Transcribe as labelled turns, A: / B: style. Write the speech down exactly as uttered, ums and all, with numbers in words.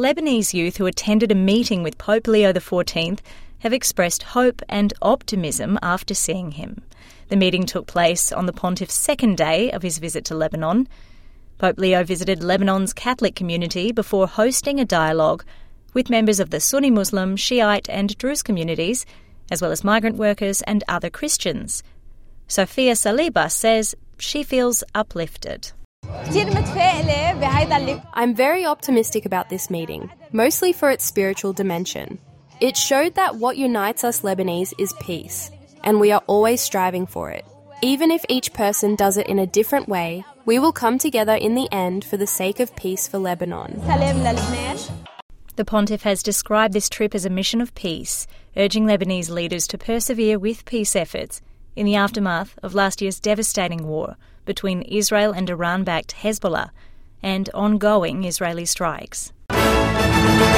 A: Lebanese youth who attended a meeting with Pope Leo the fourteenth have expressed hope and optimism after seeing him. The meeting took place on the pontiff's second day of his visit to Lebanon. Pope Leo visited Lebanon's Catholic community before hosting a dialogue with members of the Sunni Muslim, Shiite and Druze communities, as well as migrant workers and other Christians. Sophia Saliba says she feels uplifted.
B: I'm very optimistic about this meeting, mostly for its spiritual dimension. It showed that what unites us Lebanese is peace, and we are always striving for it. Even if each person does it in a different way, we will come together in the end for the sake of peace for Lebanon.
A: The pontiff has described this trip as a mission of peace, urging Lebanese leaders to persevere with peace efforts in the aftermath of last year's devastating war between Israel and Iran-backed Hezbollah and ongoing Israeli strikes.